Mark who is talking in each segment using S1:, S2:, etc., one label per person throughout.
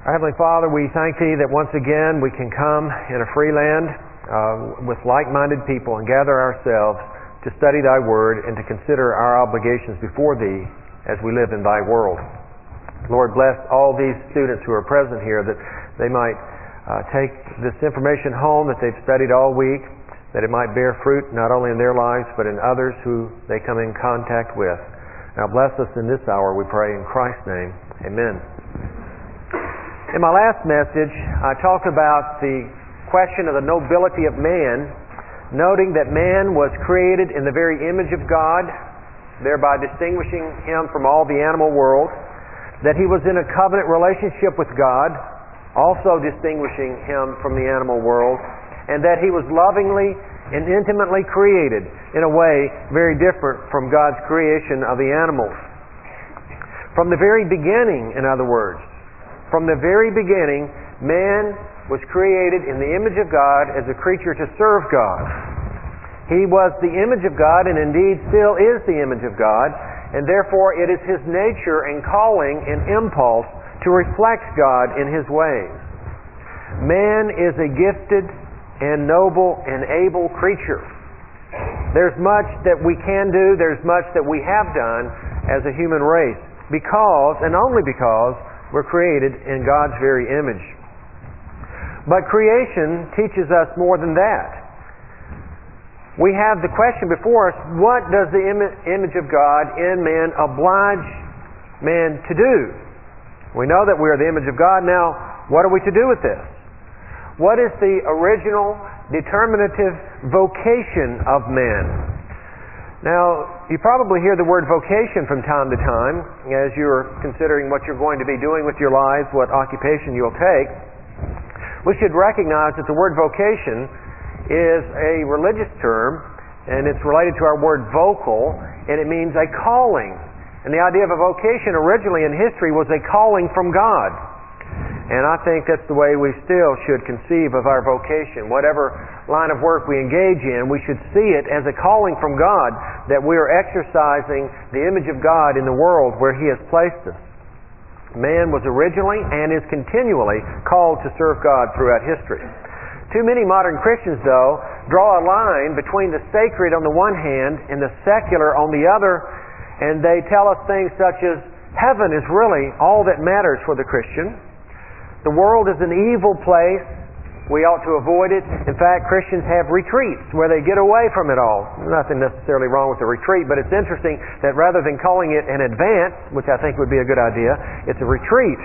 S1: Our Heavenly Father, we thank Thee that once again we can come in a free land with like-minded people and gather ourselves to study Thy Word and to consider our obligations before Thee as we live in Thy world. Lord, bless all these students who are present here, that they might take this information home that they've studied all week, that it might bear fruit not only in their lives but in others who they come in contact with. Now bless us in this hour, we pray in Christ's name. Amen. In my last message, I talked about the question of the nobility of man, noting that man was created in the very image of God, thereby distinguishing him from all the animal world, that he was in a covenant relationship with God, also distinguishing him from the animal world, and that he was lovingly and intimately created in a way very different from God's creation of the animals. From the very beginning, in other words, from the very beginning, man was created in the image of God as a creature to serve God. He was the image of God, and indeed still is the image of God, and therefore it is his nature and calling and impulse to reflect God in his ways. Man is a gifted and noble and able creature. There's much that we can do, there's much that we have done as a human race, because, and only because, we're created in God's very image. But creation teaches us more than that. We have the question before us, what does the image of God in man oblige man to do? We know that we are the image of God. Now, what are we to do with this? What is the original determinative vocation of man? Now, you probably hear the word vocation from time to time as you're considering what you're going to be doing with your lives, what occupation you'll take. We should recognize that the word vocation is a religious term, and it's related to our word vocal, and it means a calling. And the idea of a vocation originally in history was a calling from God. And I think that's the way we still should conceive of our vocation. Whatever line of work we engage in, we should see it as a calling from God, that we are exercising the image of God in the world where He has placed us. Man was originally and is continually called to serve God throughout history. Too many modern Christians, though, draw a line between the sacred on the one hand and the secular on the other, and they tell us things such as, heaven is really all that matters for the Christian. The world is an evil place. We ought to avoid it. In fact, Christians have retreats where they get away from it all. Nothing necessarily wrong with a retreat, but it's interesting that rather than calling it an advance, which I think would be a good idea, it's a retreat.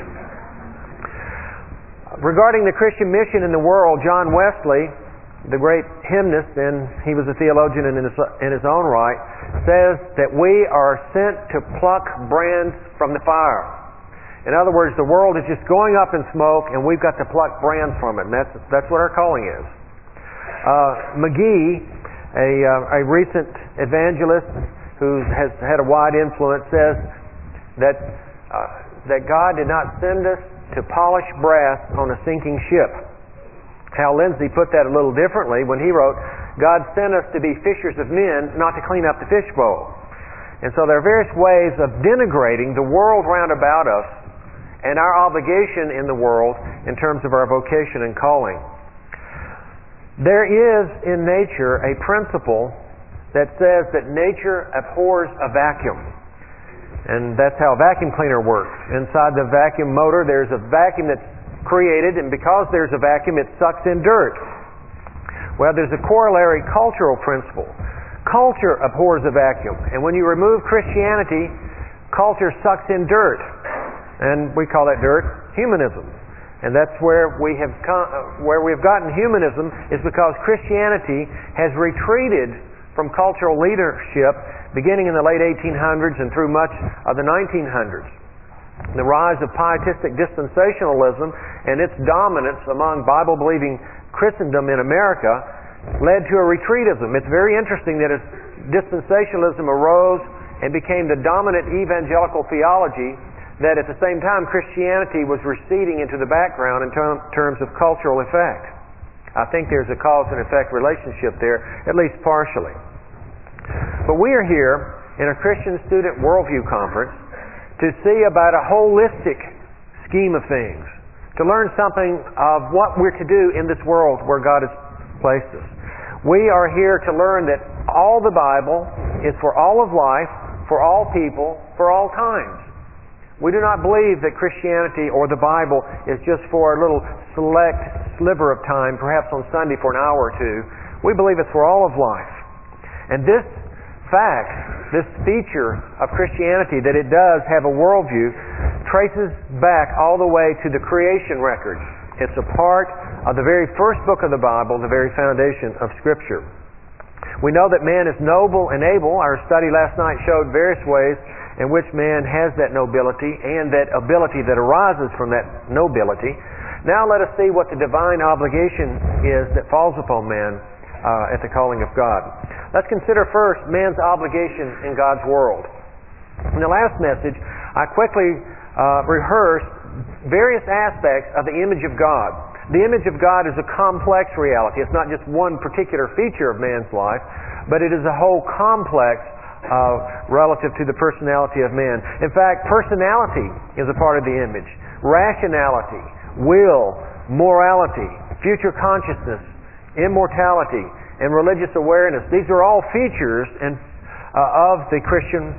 S1: Regarding the Christian mission in the world, John Wesley, the great hymnist, and he was a theologian in his own right, says that we are sent to pluck brands from the fire. In other words, the world is just going up in smoke, and we've got to pluck brands from it, and that's what our calling is. McGee, a recent evangelist who has had a wide influence, says that God did not send us to polish brass on a sinking ship. Hal Lindsey put that a little differently when he wrote, God sent us to be fishers of men, not to clean up the fishbowl. And so there are various ways of denigrating the world round about us and our obligation in the world in terms of our vocation and calling. There is in nature a principle that says that nature abhors a vacuum. And that's how a vacuum cleaner works. Inside the vacuum motor, there's a vacuum that's created, and because there's a vacuum, it sucks in dirt. Well, there's a corollary cultural principle. Culture abhors a vacuum. And when you remove Christianity, culture sucks in dirt. And we call that dirt humanism. And that's where we have gotten humanism, is because Christianity has retreated from cultural leadership beginning in the late 1800s and through much of the 1900s. The rise of pietistic dispensationalism and its dominance among Bible-believing Christendom in America led to a retreatism. It's very interesting that as dispensationalism arose and became the dominant evangelical theology, that at the same time Christianity was receding into the background in terms of cultural effect. I think there's a cause and effect relationship there, at least partially. But we are here in a Christian Student Worldview Conference to see about a holistic scheme of things, to learn something of what we're to do in this world where God has placed us. We are here to learn that all the Bible is for all of life, for all people, for all times. We do not believe that Christianity or the Bible is just for a little select sliver of time, perhaps on Sunday for an hour or two. We believe it's for all of life. And this fact, this feature of Christianity, that it does have a worldview, traces back all the way to the creation record. It's a part of the very first book of the Bible, the very foundation of Scripture. We know that man is noble and able. Our study last night showed various ways in which man has that nobility and that ability that arises from that nobility. Now let us see what the divine obligation is that falls upon man at the calling of God. Let's consider first man's obligation in God's world. In the last message, I quickly rehearsed various aspects of the image of God. The image of God is a complex reality. It's not just one particular feature of man's life, but it is a whole complex relative to the personality of man. In fact, personality is a part of the image. Rationality, will, morality, future consciousness, immortality, and religious awareness. These are all features of the Christian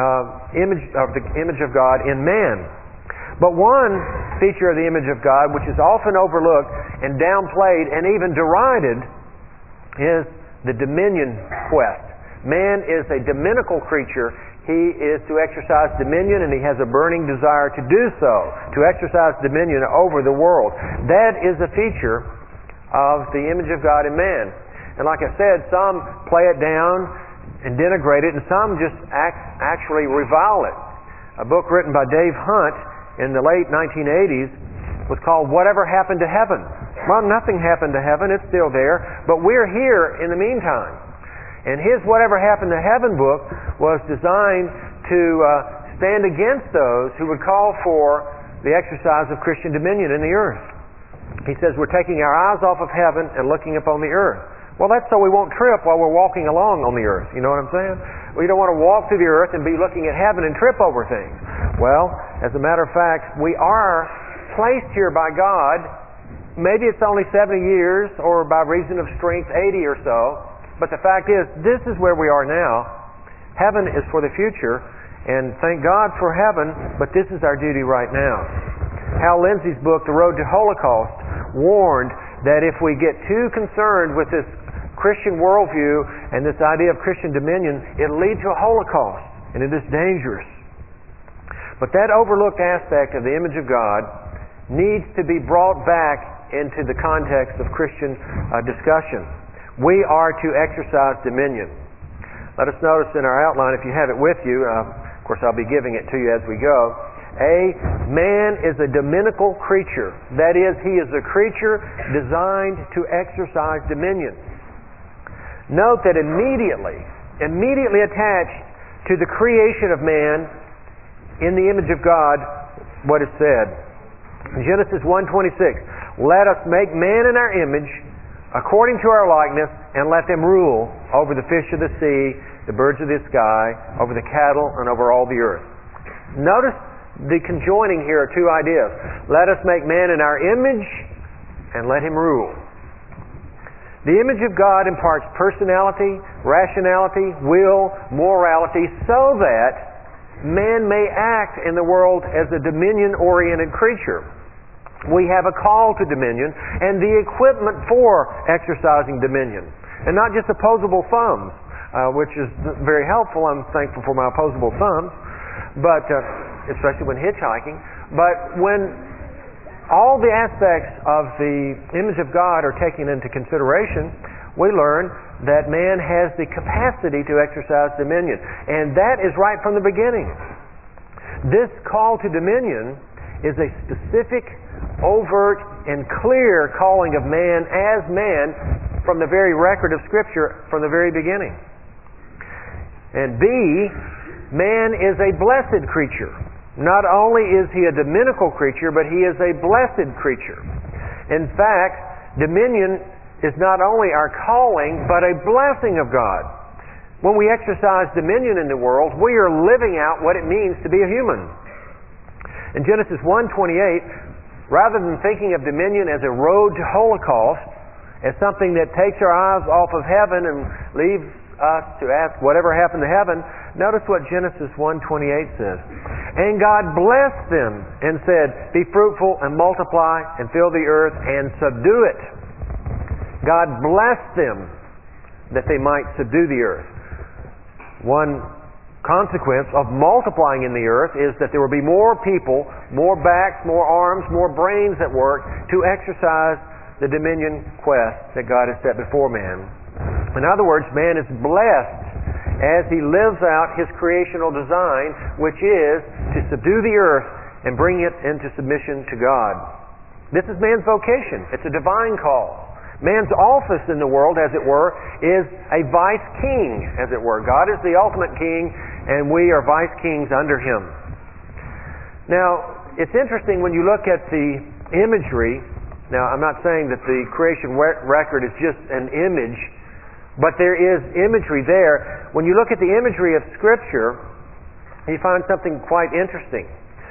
S1: image of God in man. But one feature of the image of God, which is often overlooked and downplayed and even derided, is the dominion quest. Man is a dominical creature. He is to exercise dominion, and he has a burning desire to do so, to exercise dominion over the world. That is a feature of the image of God in man. And like I said, some play it down and denigrate it, and some just actually revile it. A book written by Dave Hunt in the late 1980s was called Whatever Happened to Heaven. Well, nothing happened to heaven. It's still there. But we're here in the meantime. And his Whatever Happened to Heaven book was designed to stand against those who would call for the exercise of Christian dominion in the earth. He says we're taking our eyes off of heaven and looking upon the earth. Well, that's so we won't trip while we're walking along on the earth. You know what I'm saying? We don't want to walk through the earth and be looking at heaven and trip over things. Well, as a matter of fact, we are placed here by God. Maybe it's only 70 years, or by reason of strength, 80 or so. But the fact is, this is where we are now. Heaven is for the future, and thank God for heaven, but this is our duty right now. Hal Lindsey's book, The Road to Holocaust, warned that if we get too concerned with this Christian worldview and this idea of Christian dominion, it'll lead to a Holocaust, and it is dangerous. But that overlooked aspect of the image of God needs to be brought back into the context of Christian discussion. We are to exercise dominion. Let us notice in our outline, if you have it with you, of course I'll be giving it to you as we go. Man is a dominical creature. That is, he is a creature designed to exercise dominion. Note that immediately attached to the creation of man in the image of God, what is said. In Genesis 1:26, let us make man in our image, according to our likeness, and let them rule over the fish of the sea, the birds of the sky, over the cattle, and over all the earth. Notice the conjoining here of two ideas. Let us make man in our image, and let him rule. The image of God imparts personality, rationality, will, morality, so that man may act in the world as a dominion-oriented creature. We have a call to dominion and the equipment for exercising dominion. And not just opposable thumbs, which is very helpful. I'm thankful for my opposable thumbs, but especially when hitchhiking. But when all the aspects of the image of God are taken into consideration, we learn that man has the capacity to exercise dominion. And that is right from the beginning. This call to dominion is a specific, overt, and clear calling of man as man from the very record of Scripture from the very beginning. And B, man is a blessed creature. Not only is he a dominical creature, but he is a blessed creature. In fact, dominion is not only our calling, but a blessing of God. When we exercise dominion in the world, we are living out what it means to be a human. In Genesis 1:28, rather than thinking of dominion as a road to Holocaust, as something that takes our eyes off of heaven and leaves us to ask whatever happened to heaven, notice what Genesis 1:28 says. And God blessed them and said, be fruitful and multiply and fill the earth and subdue it. God blessed them that they might subdue the earth. One consequence of multiplying in the earth is that there will be more people, more backs, more arms, more brains at work to exercise the dominion quest that God has set before man. In other words, man is blessed as he lives out his creational design, which is to subdue the earth and bring it into submission to God. This is man's vocation. It's a divine call. Man's office in the world, as it were, is a vice king, as it were. God is the ultimate king, and we are vice kings under him. Now, it's interesting when you look at the imagery. Now, I'm not saying that the creation record is just an image, but there is imagery there. When you look at the imagery of Scripture, you find something quite interesting.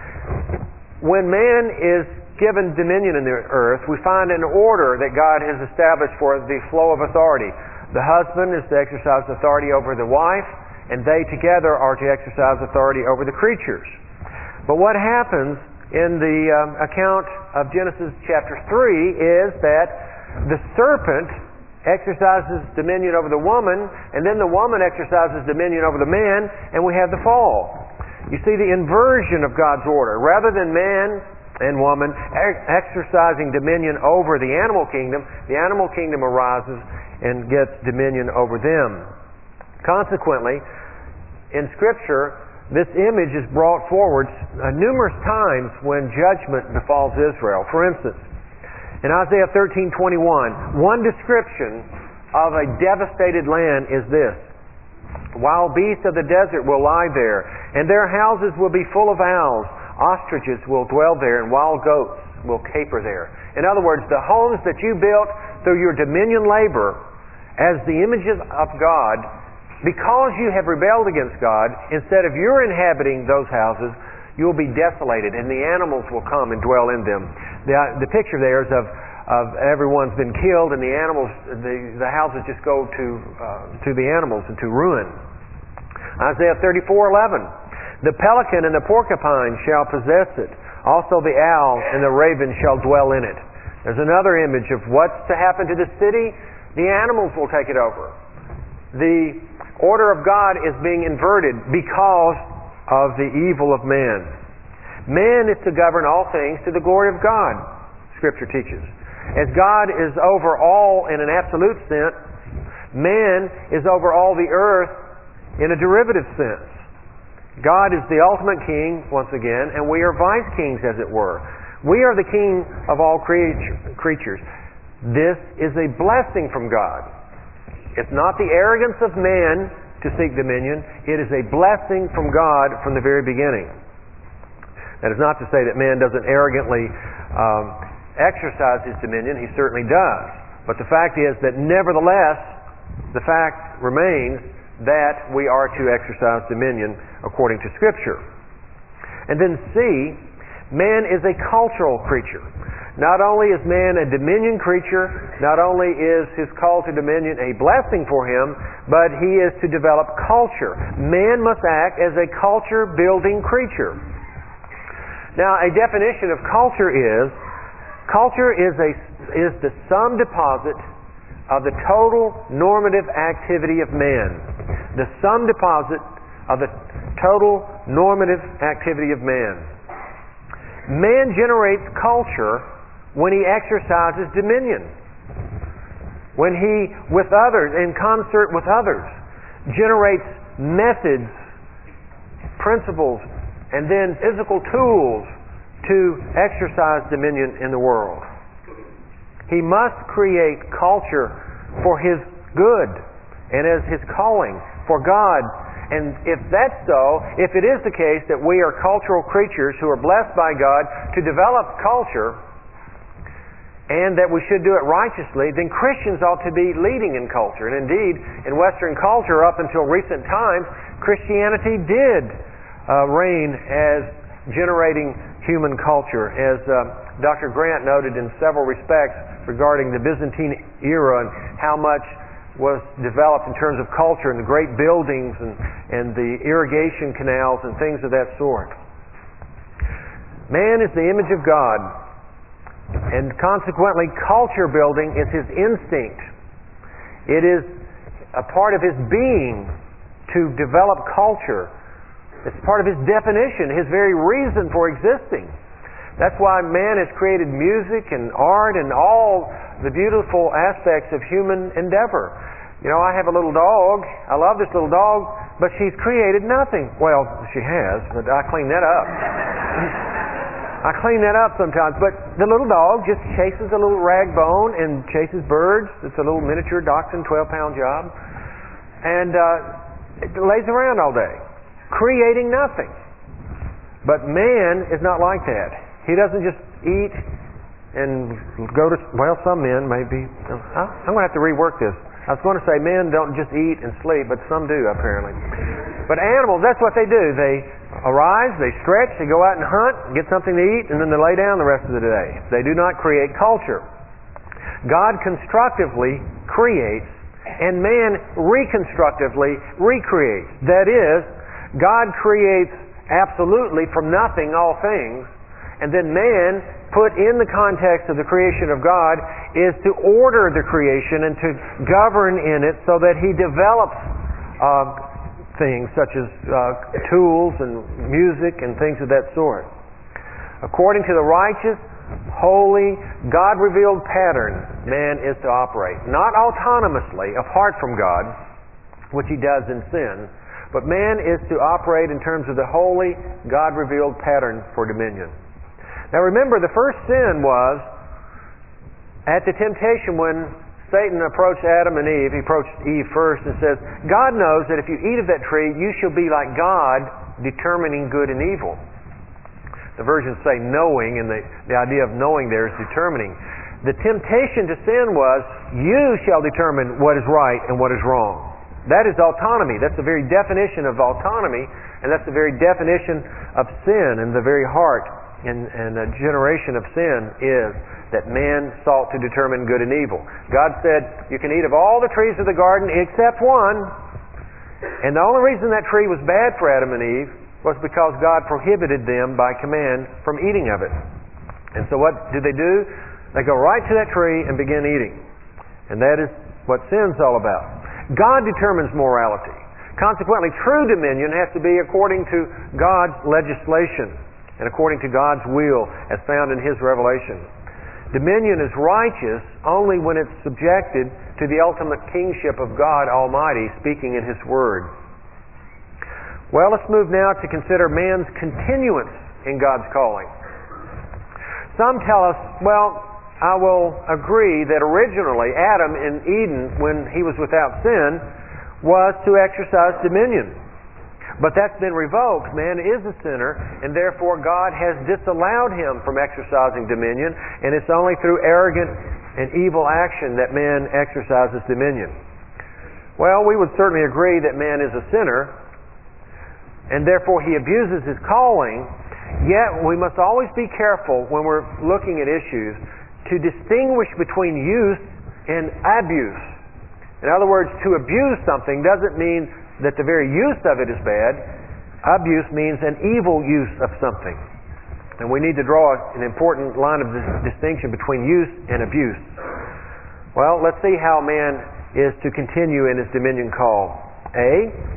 S1: When man is given dominion in the earth, we find an order that God has established for the flow of authority. The husband is to exercise authority over the wife, and they together are to exercise authority over the creatures. But what happens in the account of Genesis chapter 3 is that the serpent exercises dominion over the woman, and then the woman exercises dominion over the man, and we have the fall. You see the inversion of God's order. Rather than man and woman exercising dominion over the animal kingdom arises and gets dominion over them. Consequently, in Scripture, this image is brought forward numerous times when judgment befalls Israel. For instance, in Isaiah 13:21, one description of a devastated land is this: wild beasts of the desert will lie there, and their houses will be full of owls. Ostriches will dwell there, and wild goats will caper there. In other words, the homes that you built through your dominion labor as the images of God, because you have rebelled against God, instead of your inhabiting those houses, you will be desolated, and the animals will come and dwell in them. The picture there is of everyone's been killed, and the animals, the houses just go to the animals and to ruin. Isaiah 34:11, the pelican and the porcupine shall possess it. Also the owl and the raven shall dwell in it. There's another image of what's to happen to the city. The animals will take it over. The order of God is being inverted because of the evil of man. Man is to govern all things to the glory of God, Scripture teaches. As God is over all in an absolute sense, man is over all the earth in a derivative sense. God is the ultimate king, once again, and we are vice kings, as it were. We are the king of all creatures. This is a blessing from God. It's not the arrogance of man to seek dominion. It is a blessing from God from the very beginning. That is not to say that man doesn't arrogantly exercise his dominion. He certainly does. But the fact is that nevertheless, the fact remains that we are to exercise dominion according to Scripture. And then C, man is a cultural creature. Not only is man a dominion creature, not only is his call to dominion a blessing for him, but he is to develop culture. Man must act as a culture-building creature. Now, a definition of culture is the sum deposit of the total normative activity of man. The sum deposit of the total normative activity of man. Man generates culture when he exercises dominion. When he, with others, in concert with others, generates methods, principles, and then physical tools to exercise dominion in the world. He must create culture for his good and as his calling for God. And if that's so, if it is the case that we are cultural creatures who are blessed by God to develop culture, and that we should do it righteously, then Christians ought to be leading in culture. And indeed, in Western culture, up until recent times, Christianity did reign as generating human culture. As Dr. Grant noted in several respects regarding the Byzantine era and how much was developed in terms of culture and the great buildings and the irrigation canals and things of that sort. Man is the image of God, and consequently culture building is his instinct. It is a part of his being to develop culture. It's part of his definition, his very reason for existing. That's why man has created music and art and all the beautiful aspects of human endeavor. You know, I have a little dog. I love this little dog, but she's created nothing. Well, she has, but I clean that up. I clean that up sometimes, but the little dog just chases a little rag bone and chases birds. It's a little miniature dachshund, 12-pound job. And it lays around all day, creating nothing. But man is not like that. He doesn't just eat and go to, well, some men maybe. I'm going to have to rework this. I was going to say men don't just eat and sleep, but some do apparently. But animals, that's what they do. They arise, they stretch, they go out and hunt, get something to eat, and then they lay down the rest of the day. They do not create culture. God constructively creates, and man reconstructively recreates. That is, God creates absolutely from nothing all things, and then man, put in the context of the creation of God, is to order the creation and to govern in it so that he develops things such as tools and music and things of that sort. According to the righteous, holy, God-revealed pattern, man is to operate. Not autonomously, apart from God, which he does in sin, but man is to operate in terms of the holy, God-revealed pattern for dominion. Now remember, the first sin was at the temptation when Satan approached Adam and Eve. He approached Eve first and says, God knows that if you eat of that tree, you shall be like God, determining good and evil. The versions say knowing, and the idea of knowing there is determining. The temptation to sin was, you shall determine what is right and what is wrong. That is autonomy. That's the very definition of autonomy, and that's the very definition of sin, and the very heart and the generation of sin is that man sought to determine good and evil. God said, you can eat of all the trees of the garden except one. And the only reason that tree was bad for Adam and Eve was because God prohibited them by command from eating of it. And so what do? They go right to that tree and begin eating. And that is what sin's all about. God determines morality. Consequently, true dominion has to be according to God's legislation and according to God's will as found in His revelation. Dominion is righteous only when it's subjected to the ultimate kingship of God Almighty speaking in His Word. Well, let's move now to consider man's continuance in God's calling. Some tell us, well, I will agree that originally Adam in Eden, when he was without sin, was to exercise dominion. But that's been revoked. Man is a sinner, and therefore God has disallowed him from exercising dominion, and it's only through arrogant and evil action that man exercises dominion. Well, we would certainly agree that man is a sinner, and therefore he abuses his calling, yet we must always be careful when we're looking at issues to distinguish between use and abuse. In other words, to abuse something doesn't mean that the very use of it is bad. Abuse means an evil use of something. And we need to draw an important line of distinction between use and abuse. Well, let's see how man is to continue in his dominion call. A,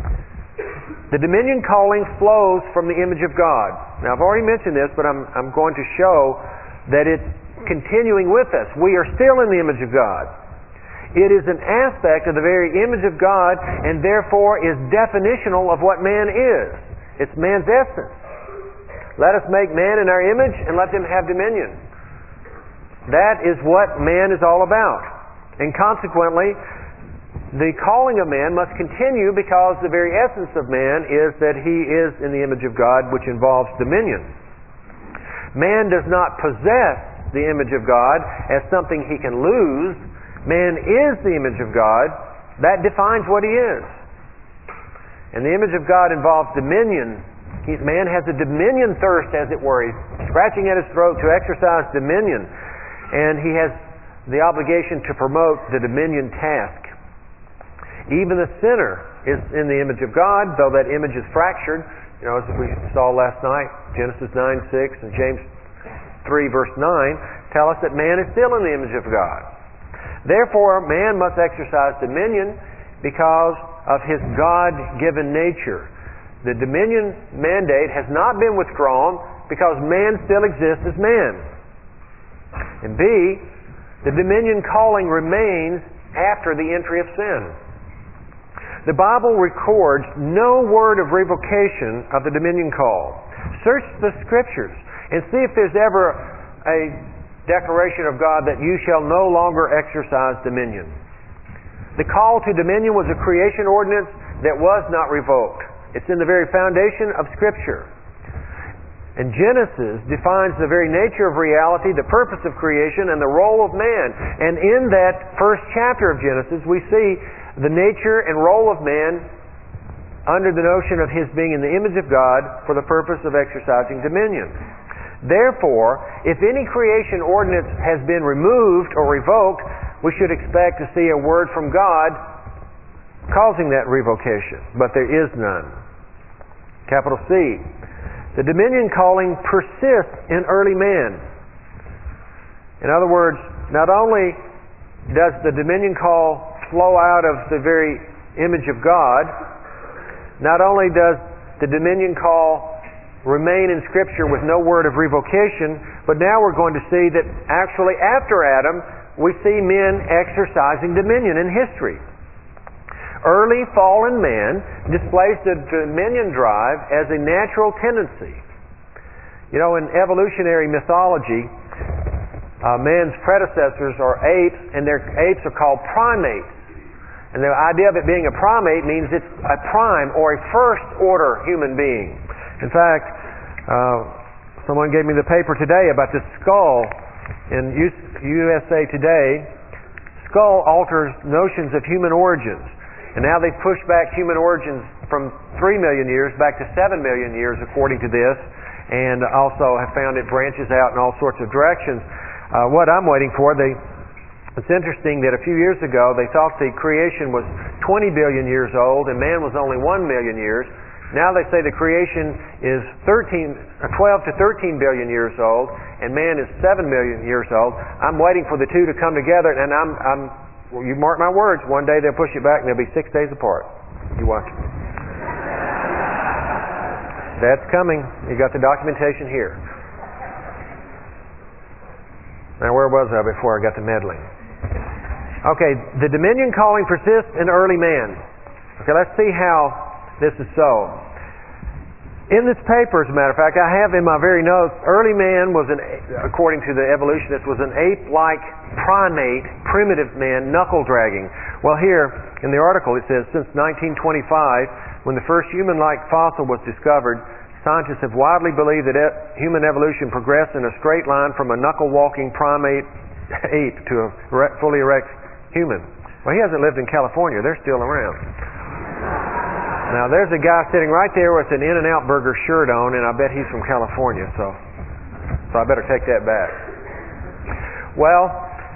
S1: the dominion calling flows from the image of God. Now, I've already mentioned this, but I'm going to show that it's continuing with us. We are still in the image of God. It is an aspect of the very image of God, and therefore is definitional of what man is. It's man's essence. Let us make man in our image and let them have dominion. That is what man is all about. And consequently, the calling of man must continue because the very essence of man is that he is in the image of God, which involves dominion. Man does not possess the image of God as something he can lose. Man is the image of God. That defines what he is. And the image of God involves dominion Man has a dominion thirst, as it were. He's scratching at his throat to exercise dominion. And he has the obligation to promote the dominion task. Even the sinner is in the image of God, though that image is fractured. As we saw last night, Genesis 9:6 and James 3 verse 9 tell us that man is still in the image of God. Therefore, man must exercise dominion because of his God-given nature. The dominion mandate has not been withdrawn because man still exists as man. And B, the dominion calling remains after the entry of sin. The Bible records no word of revocation of the dominion call. Search the Scriptures and see if there's ever a declaration of God that you shall no longer exercise dominion. The call to dominion was a creation ordinance that was not revoked. It's in the very foundation of Scripture. And Genesis defines the very nature of reality, the purpose of creation, and the role of man. And in that first chapter of Genesis, we see the nature and role of man under the notion of his being in the image of God for the purpose of exercising dominion. Therefore, if any creation ordinance has been removed or revoked, we should expect to see a word from God causing that revocation. But there is none. Capital C. The dominion calling persists in early man. In other words, not only does the dominion call flow out of the very image of God, not only does the dominion call remain in Scripture with no word of revocation, but now we're going to see that actually after Adam, we see men exercising dominion in history. Early fallen man displays the dominion drive as a natural tendency. In evolutionary mythology, man's predecessors are apes, and their apes are called primates. And the idea of it being a primate means it's a prime or a first-order human being. In fact, someone gave me the paper today about the skull in USA Today. Skull alters notions of human origins. And now they've pushed back human origins from 3 million years back to 7 million years, according to this, and also have found it branches out in all sorts of directions. What I'm waiting for, it's interesting that a few years ago they thought the creation was 20 billion years old and man was only 1 million years. Now they say the creation is 12 to 13 billion years old and man is 7 million years old. I'm waiting for the two to come together, and you mark my words, one day they'll push it back and they'll be 6 days apart. You watch. That's coming. You got the documentation here. Now where was I before I got to meddling? Okay, the dominion calling persists in early man. Okay, let's see how this is so. In this paper, as a matter of fact, I have in my very notes, early man was, according to the evolutionists, was an ape-like primate, primitive man, knuckle-dragging. Well, here in the article it says, since 1925, when the first human-like fossil was discovered, scientists have widely believed that human evolution progressed in a straight line from a knuckle-walking primate ape to a fully erect human. Well, he hasn't lived in California. They're still around. Now, there's a guy sitting right there with an In-N-Out Burger shirt on, and I bet he's from California, so I better take that back. Well,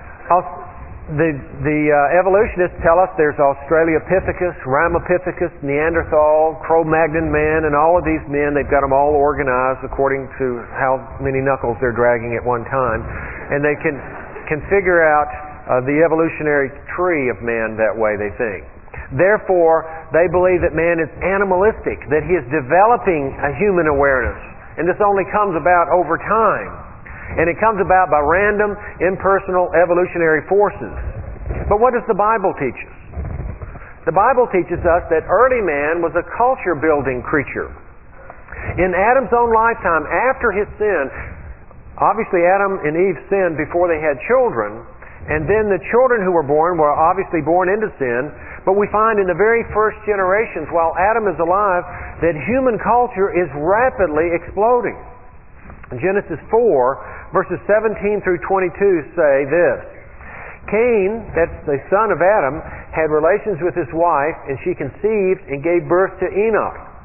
S1: the evolutionists tell us there's Australopithecus, Ramapithecus, Neanderthal, Cro-Magnon man, and all of these men, they've got them all organized according to how many knuckles they're dragging at one time, and they can figure out the evolutionary tree of man that way, they think. Therefore, they believe that man is animalistic, that he is developing a human awareness. And this only comes about over time. And it comes about by random, impersonal, evolutionary forces. But what does the Bible teach us? The Bible teaches us that early man was a culture-building creature. In Adam's own lifetime, after his sin, obviously Adam and Eve sinned before they had children, and then the children who were obviously born into sin. But we find in the very first generations, while Adam is alive, that human culture is rapidly exploding. In Genesis 4, verses 17 through 22 say this: Cain, that's the son of Adam, had relations with his wife, and she conceived and gave birth to Enoch.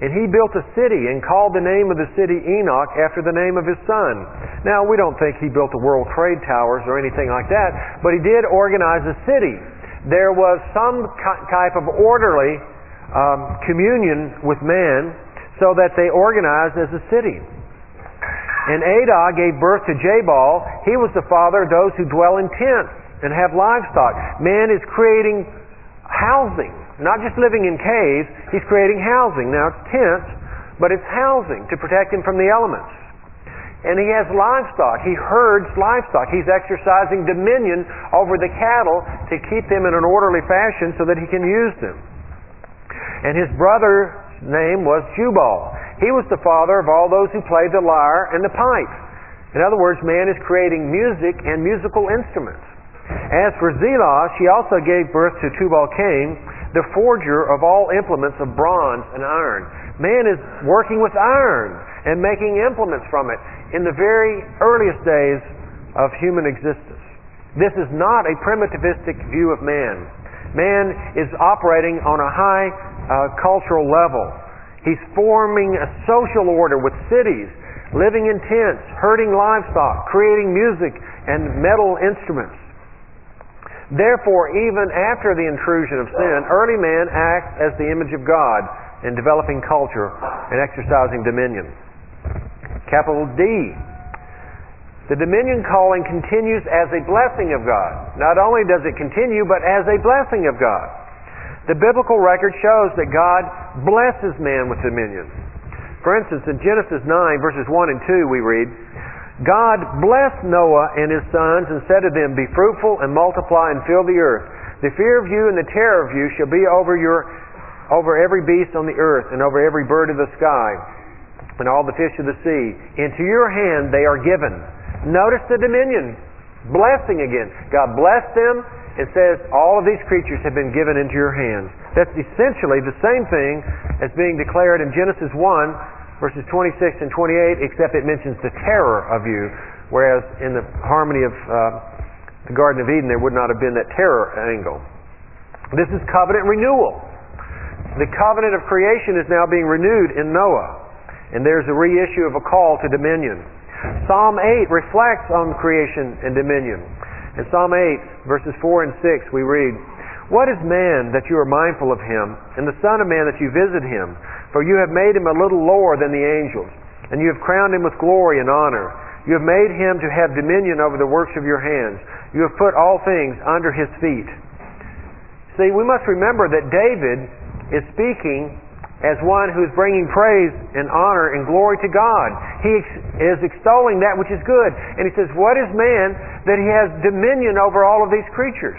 S1: And he built a city and called the name of the city Enoch after the name of his son. Now, we don't think he built the World Trade Towers or anything like that, but he did organize a city. There was some type of orderly communion with man so that they organized as a city. And Adah gave birth to Jabal. He was the father of those who dwell in tents and have livestock. Man is creating housing. Not just living in caves, he's creating housing. Now it's tents, but it's housing to protect him from the elements. And he has livestock. He herds livestock. He's exercising dominion over the cattle to keep them in an orderly fashion so that he can use them. And his brother's name was Jubal. He was the father of all those who played the lyre and the pipe. In other words, man is creating music and musical instruments. As for Zelah, she also gave birth to Tubal-Cain, the forger of all implements of bronze and iron. Man is working with iron and making implements from it in the very earliest days of human existence. This is not a primitivistic view of man. Man is operating on a high cultural level. He's forming a social order with cities, living in tents, herding livestock, creating music and metal instruments. Therefore, even after the intrusion of sin, early man acts as the image of God in developing culture and exercising dominion. Capital D. The dominion calling continues as a blessing of God. Not only does it continue, but as a blessing of God. The biblical record shows that God blesses man with dominion. For instance, in Genesis 9, verses 1 and 2, we read, God blessed Noah and his sons and said to them, Be fruitful and multiply and fill the earth. The fear of you and the terror of you shall be over every beast on the earth and over every bird of the sky and all the fish of the sea. Into your hand they are given. Notice the dominion. Blessing again. God blessed them and says, all of these creatures have been given into your hands. That's essentially the same thing as being declared in Genesis 1, verses 26 and 28, except it mentions the terror of you, whereas in the harmony of the Garden of Eden, there would not have been that terror angle. This is covenant renewal. The covenant of creation is now being renewed in Noah, and there's a reissue of a call to dominion. Psalm 8 reflects on creation and dominion. In Psalm 8, verses 4 and 6, we read, What is man that you are mindful of him, and the Son of Man that you visit him? For you have made him a little lower than the angels, and you have crowned him with glory and honor. You have made him to have dominion over the works of your hands. You have put all things under his feet. See, we must remember that David is speaking as one who is bringing praise and honor and glory to God. He is extolling that which is good. And he says, what is man that he has dominion over all of these creatures?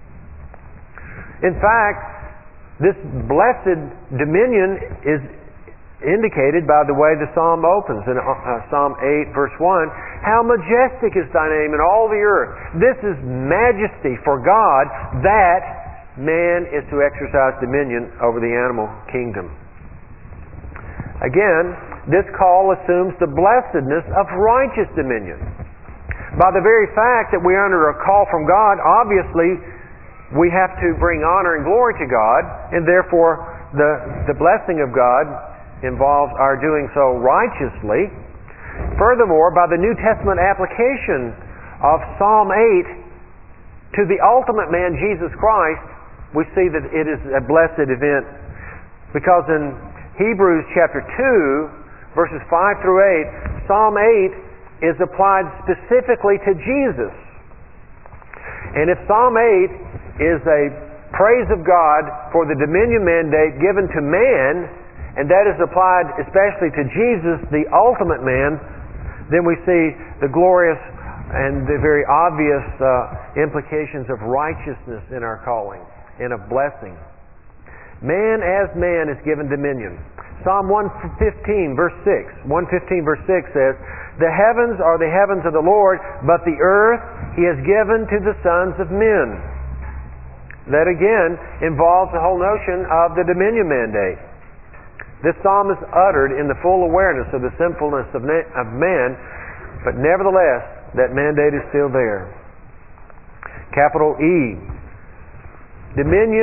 S1: In fact, this blessed dominion is indicated by the way the psalm opens in Psalm 8, verse 1. How majestic is thy name in all the earth. This is majesty for God that man is to exercise dominion over the animal kingdom. Again, this call assumes the blessedness of righteous dominion. By the very fact that we are under a call from God, obviously we have to bring honor and glory to God, and therefore the blessing of God involves our doing so righteously. Furthermore, by the New Testament application of Psalm 8 to the ultimate man, Jesus Christ, we see that it is a blessed event. Because in Hebrews chapter 2, verses 5 through 8, Psalm 8 is applied specifically to Jesus. And if Psalm 8 is a praise of God for the dominion mandate given to man, and that is applied especially to Jesus, the ultimate man, then we see the glorious and the very obvious implications of righteousness in our calling and of blessing. Man as man is given dominion. Psalm 115 verse 6. 115 verse 6 says, The heavens are the heavens of the Lord, but the earth he has given to the sons of men. That again involves the whole notion of the dominion mandate. This psalm is uttered in the full awareness of the sinfulness of man, but nevertheless, that mandate is still there. Capital E. Dominion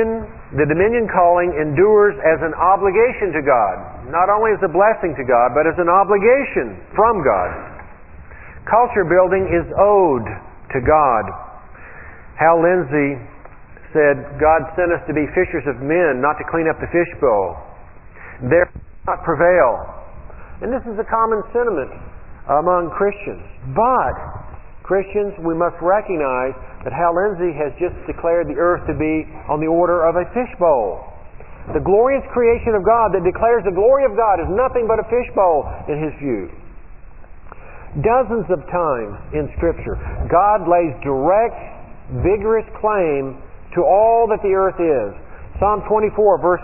S1: The dominion calling endures as an obligation to God. Not only as a blessing to God, but as an obligation from God. Culture building is owed to God. Hal Lindsey said, God sent us to be fishers of men, not to clean up the fishbowl. Therefore not prevail. And this is a common sentiment among Christians. But Christians, we must recognize that Hal Lindsey has just declared the earth to be on the order of a fishbowl. The glorious creation of God that declares the glory of God is nothing but a fishbowl in his view. Dozens of times in Scripture, God lays direct, vigorous claim to all that the earth is. Psalm 24, verse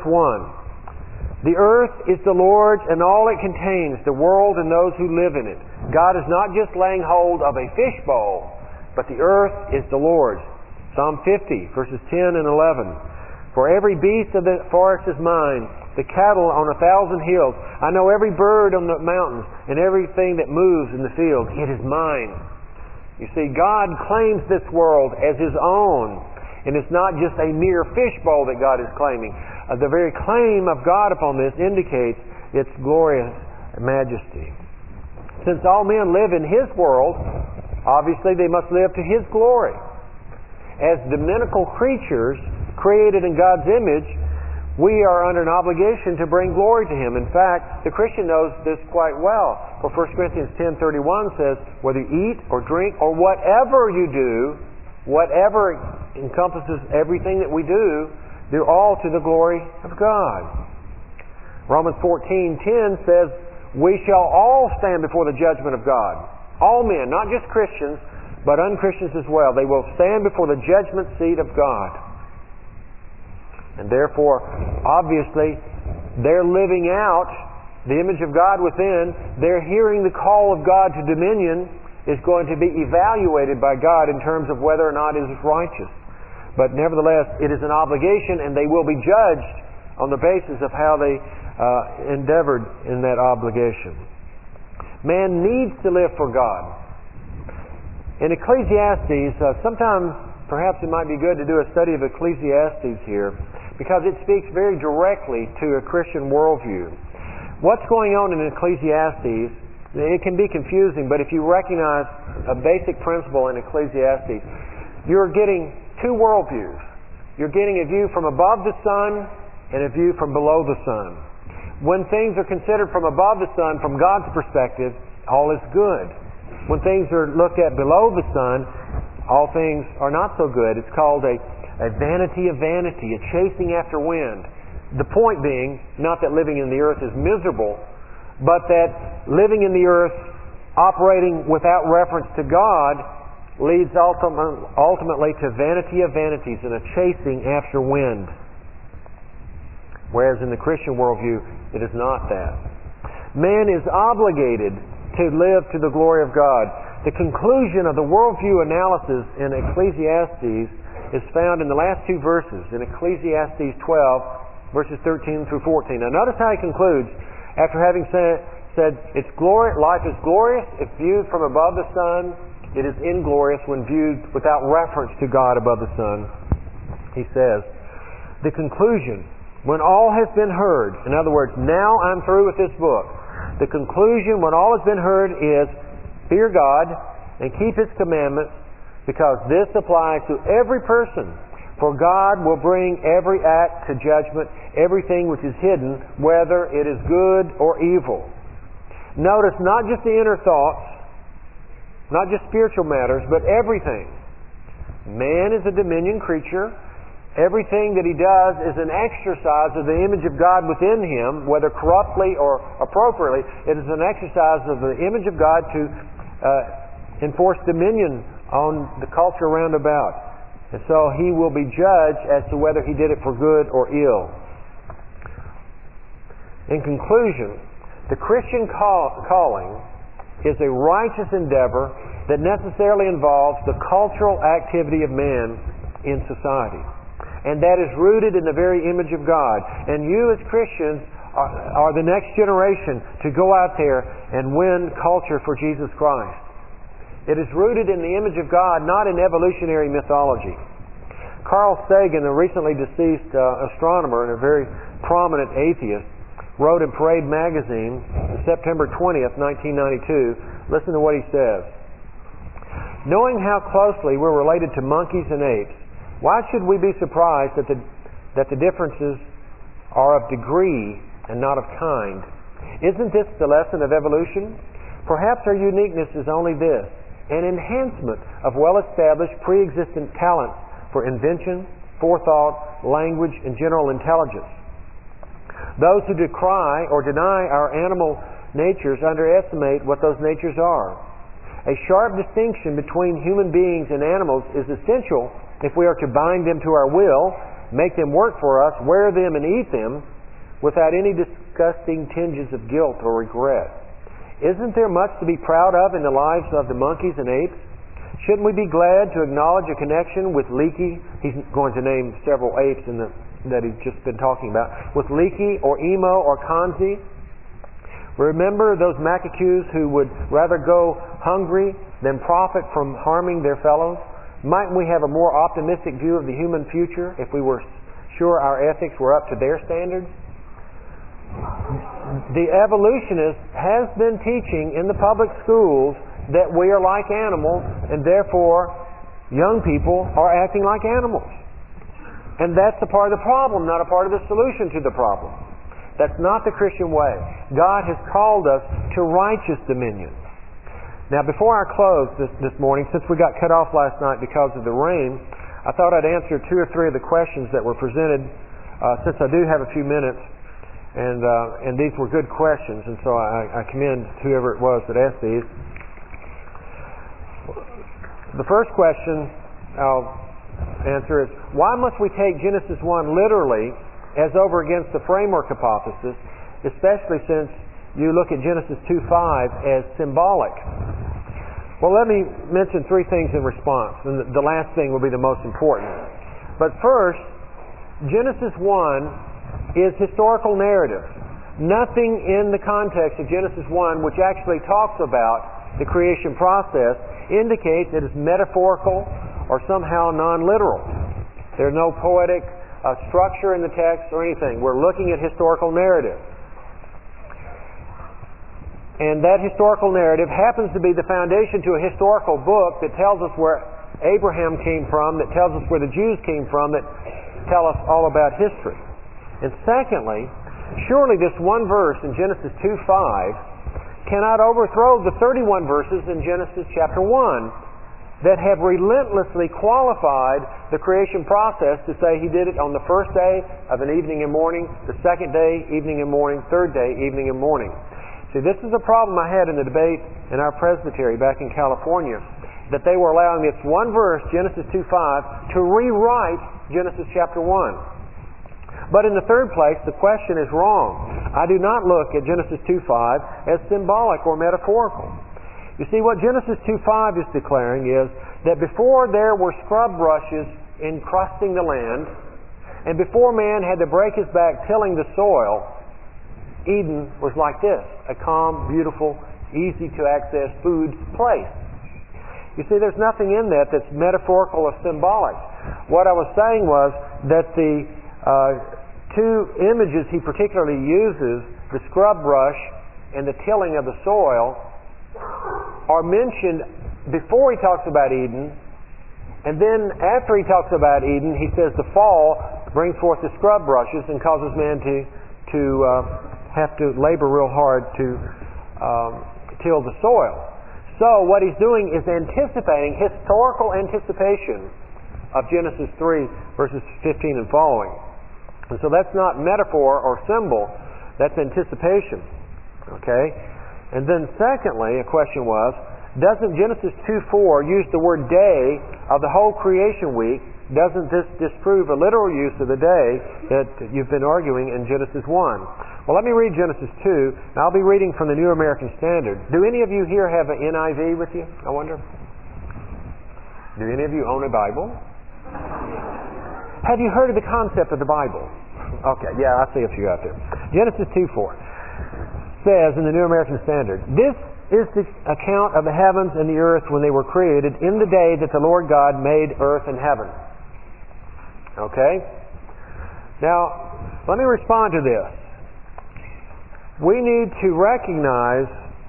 S1: 1. The earth is the Lord's and all it contains, the world and those who live in it. God is not just laying hold of a fishbowl, but the earth is the Lord's. Psalm 50, verses 10 and 11. For every beast of the forest is mine, the cattle on 1,000 hills. I know every bird on the mountains and everything that moves in the field. It is mine. You see, God claims this world as His own. And it's not just a mere fishbowl that God is claiming. The very claim of God upon this indicates its glorious majesty. Since all men live in His world, obviously they must live to His glory. As dominical creatures created in God's image, we are under an obligation to bring glory to Him. In fact, the Christian knows this quite well. For 1 Corinthians 10:31 says, whether you eat or drink or whatever you do, whatever encompasses everything that we do, they're all to the glory of God. Romans 14:10 says, we shall all stand before the judgment of God. All men, not just Christians, but unchristians as well. They will stand before the judgment seat of God. And therefore, obviously, they're living out the image of God within. They're hearing the call of God to dominion is going to be evaluated by God in terms of whether or not it is righteous. But nevertheless, it is an obligation, and they will be judged on the basis of how they endeavored in that obligation. Man needs to live for God. In Ecclesiastes, sometimes perhaps it might be good to do a study of Ecclesiastes here, because it speaks very directly to a Christian worldview. What's going on in Ecclesiastes, it can be confusing, but if you recognize a basic principle in Ecclesiastes, you're getting two worldviews. You're getting a view from above the sun and a view from below the sun. When things are considered from above the sun, from God's perspective, all is good. When things are looked at below the sun, all things are not so good. It's called a vanity of vanity, a chasing after wind. The point being, not that living in the earth is miserable, but that living in the earth, operating without reference to God, leads ultimately to vanity of vanities and a chasing after wind. Whereas in the Christian worldview, it is not that. Man is obligated to live to the glory of God. The conclusion of the worldview analysis in Ecclesiastes is found in the last two verses, in Ecclesiastes 12, verses 13 through 14. Now notice how he concludes, after having said life is glorious if viewed from above the sun, it is inglorious when viewed without reference to God above the sun. He says, the conclusion, when all has been heard, in other words, now I'm through with this book. The conclusion, when all has been heard, is fear God and keep His commandments, because this applies to every person. For God will bring every act to judgment, everything which is hidden, whether it is good or evil. Notice not just the inner thoughts, not just spiritual matters, but everything. Man is a dominion creature. Everything that he does is an exercise of the image of God within him, whether corruptly or appropriately. It is an exercise of the image of God to enforce dominion on the culture round about. And so he will be judged as to whether he did it for good or ill. In conclusion, the Christian calling is a righteous endeavor that necessarily involves the cultural activity of man in society. And that is rooted in the very image of God. And you as Christians are the next generation to go out there and win culture for Jesus Christ. It is rooted in the image of God, not in evolutionary mythology. Carl Sagan, a recently deceased astronomer and a very prominent atheist, wrote in Parade magazine on September 20th, 1992, listen to what he says. Knowing how closely we're related to monkeys and apes, why should we be surprised that the differences are of degree and not of kind? Isn't this the lesson of evolution? Perhaps our uniqueness is only this, an enhancement of well-established pre-existent talents for invention, forethought, language, and general intelligence. Those who decry or deny our animal natures underestimate what those natures are. A sharp distinction between human beings and animals is essential if we are to bind them to our will, make them work for us, wear them and eat them, without any disgusting tinges of guilt or regret. Isn't there much to be proud of in the lives of the monkeys and apes? Shouldn't we be glad to acknowledge a connection with Leakey? He's going to name several apes that he's just been talking about. With Leakey or Emo or Kanzi. Remember those macaques who would rather go hungry than profit from harming their fellows? Mightn't we have a more optimistic view of the human future if we were sure our ethics were up to their standards? The evolutionist has been teaching in the public schools that we are like animals, and therefore young people are acting like animals. And that's a part of the problem, not a part of the solution to the problem. That's not the Christian way. God has called us to righteous dominion. Now, before I close this morning, since we got cut off last night because of the rain, I thought I'd answer 2 or 3 of the questions that were presented, since I do have a few minutes. And these were good questions, and so I commend whoever it was that asked these. The first question I'll answer is, why must we take Genesis 1 literally as over against the framework hypothesis, especially since you look at Genesis 2:5 as symbolic? Well, let me mention 3 things in response, and the last thing will be the most important. But first, Genesis 1 is historical narrative. Nothing in the context of Genesis 1, which actually talks about the creation process, indicates it is metaphorical or somehow non-literal. There's no poetic structure in the text or anything. We're looking at historical narrative. And that historical narrative happens to be the foundation to a historical book that tells us where Abraham came from, that tells us where the Jews came from, that tell us all about history. And secondly, surely this one verse in Genesis 2:5 cannot overthrow the 31 verses in Genesis chapter 1 that have relentlessly qualified the creation process to say He did it on the first day of an evening and morning, the second day, evening and morning, third day, evening and morning. See, this is a problem I had in the debate in our presbytery back in California, that they were allowing this one verse, Genesis 2:5, to rewrite Genesis chapter 1. But in the third place, the question is wrong. I do not look at Genesis 2:5 as symbolic or metaphorical. You see, what Genesis 2:5 is declaring is that before there were scrub brushes encrusting the land, and before man had to break his back tilling the soil, Eden was like this, a calm, beautiful, easy to access food place. You see, there's nothing in that that's metaphorical or symbolic. What I was saying was that the 2 images he particularly uses, the scrub brush and the tilling of the soil, are mentioned before he talks about Eden, and then after he talks about Eden, he says the fall brings forth the scrub brushes and causes man to have to labor real hard to till the soil. So what he's doing is anticipating, historical anticipation of Genesis 3 verses 15 and following. And so that's not metaphor or symbol, that's anticipation. Okay? And then secondly, a question was, doesn't Genesis 2:4 use the word day of the whole creation week? Doesn't this disprove a literal use of the day that you've been arguing in Genesis 1? Well, let me read Genesis 2, and I'll be reading from the New American Standard. Do any of you here have an NIV with you, I wonder? Do any of you own a Bible? Have you heard of the concept of the Bible? Okay, yeah, I see a few out there. Genesis 2:4 says in the New American Standard, "This is the account of the heavens and the earth when they were created in the day that the Lord God made earth and heaven." Okay? Now, let me respond to this. We need to recognize,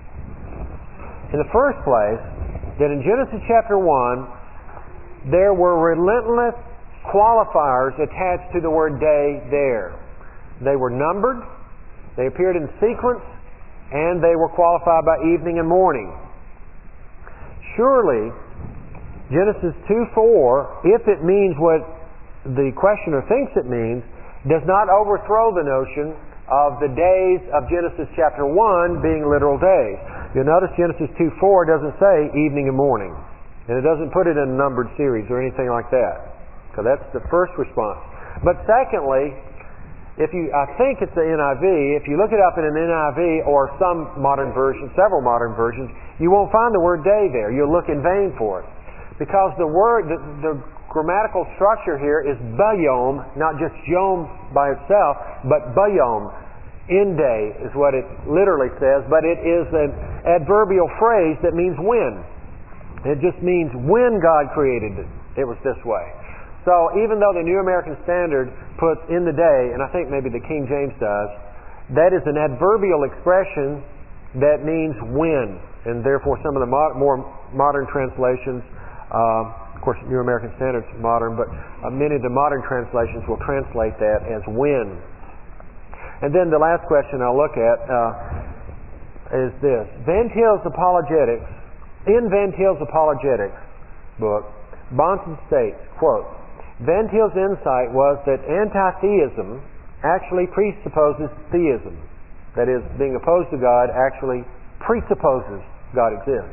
S1: in the first place, that in Genesis chapter 1, there were relentless qualifiers attached to the word day there. They were numbered, they appeared in sequence, and they were qualified by evening and morning. Surely, Genesis 2:4, if it means what the questioner thinks it means, does not overthrow the notion of the days of Genesis chapter 1 being literal days. You'll notice Genesis 2:4 doesn't say evening and morning. And it doesn't put it in a numbered series or anything like that. So that's the first response. But secondly, I think it's the NIV, if you look it up in an NIV or some modern version, several modern versions, you won't find the word day there. You'll look in vain for it. Because the word, the grammatical structure here is bayom, not just yom by itself, but bayom. In day is what it literally says, but it is an adverbial phrase that means when. It just means when God created it, it was this way. So even though the New American Standard puts in the day, and I think maybe the King James does, that is an adverbial expression that means when. And therefore some of the more modern translations, of course New American Standard's modern, but many of the modern translations will translate that as when. And then the last question I'll look at is this. Van Til's Apologetics, in Van Til's Apologetics book, Bahnsen states, quote, Van Til's insight was that anti-theism actually presupposes theism. That is, being opposed to God actually presupposes God exists.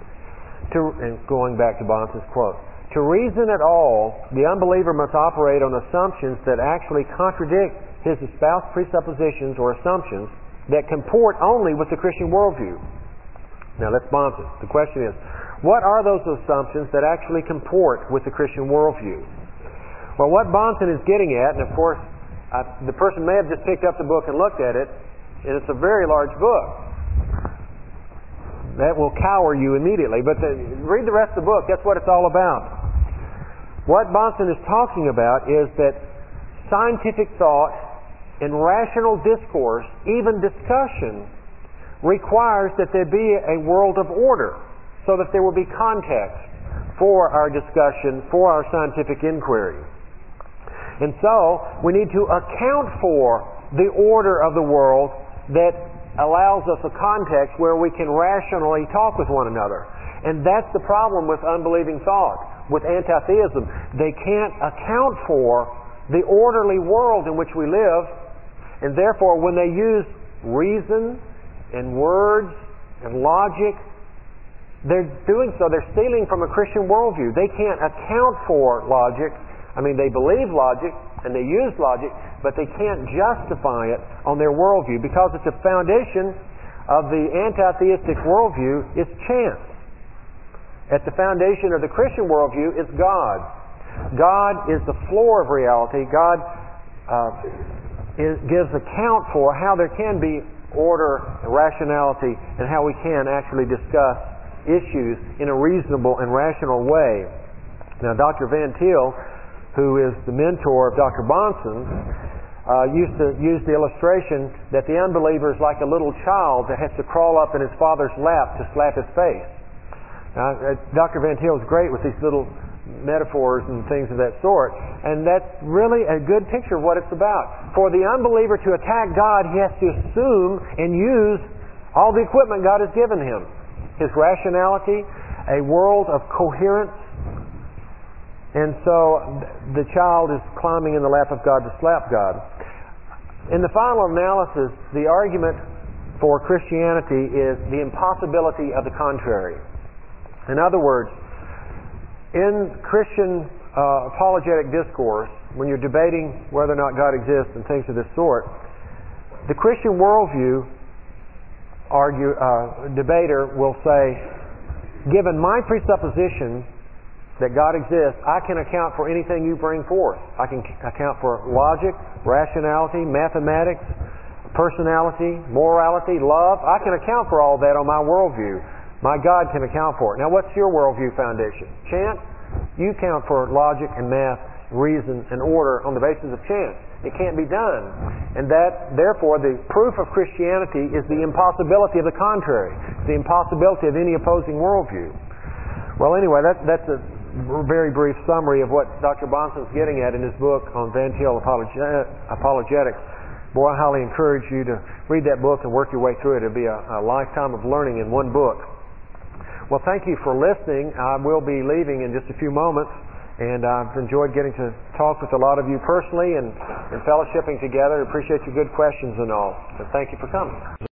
S1: And going back to Bahnsen's quote, to reason at all, the unbeliever must operate on assumptions that actually contradict his espoused presuppositions or assumptions that comport only with the Christian worldview. Now that's Bahnsen. The question is, what are those assumptions that actually comport with the Christian worldview? Well, what Bahnsen is getting at, and of course, the person may have just picked up the book and looked at it, and it's a very large book. That will cower you immediately, but read the rest of the book. That's what it's all about. What Bahnsen is talking about is that scientific thought and rational discourse, even discussion, requires that there be a world of order, so that there will be context for our discussion, for our scientific inquiry. And so, we need to account for the order of the world that allows us a context where we can rationally talk with one another. And that's the problem with unbelieving thought, with anti-theism. They can't account for the orderly world in which we live, and therefore when they use reason and words and logic, they're doing so. They're stealing from a Christian worldview. They can't account for logic. I mean, they believe logic and they use logic, but they can't justify it on their worldview because at the foundation of the anti-theistic worldview is chance. At the foundation of the Christian worldview is God. God is the floor of reality. God gives account for how there can be order, rationality, and how we can actually discuss issues in a reasonable and rational way. Now, Dr. Van Til, who is the mentor of Dr. Bahnsen, used to use the illustration that the unbeliever is like a little child that has to crawl up in his father's lap to slap his face. Now, Dr. Van Til is great with these little metaphors and things of that sort, and that's really a good picture of what it's about. For the unbeliever to attack God, he has to assume and use all the equipment God has given him. His rationality, a world of coherence, and so the child is climbing in the lap of God to slap God. In the final analysis, the argument for Christianity is the impossibility of the contrary. In other words, in Christian apologetic discourse, when you're debating whether or not God exists and things of this sort, the Christian worldview debater will say, given my presupposition that God exists, I can account for anything you bring forth. I can account for logic, rationality, mathematics, personality, morality, love. I can account for all that on my worldview. My God can account for it. Now, what's your worldview foundation? Chance? You count for logic and math reason and order on the basis of chance. It can't be done. And that, therefore, the proof of Christianity is the impossibility of the contrary, the impossibility of any opposing worldview. Well, anyway, that's a very brief summary of what Dr. Bahnsen's getting at in his book on Van Til Apologetics. Boy, I highly encourage you to read that book and work your way through it. It'll be a lifetime of learning in one book. Well, thank you for listening. I will be leaving in just a few moments, and I've enjoyed getting to talk with a lot of you personally and fellowshipping together. Appreciate your good questions and all. So thank you for coming.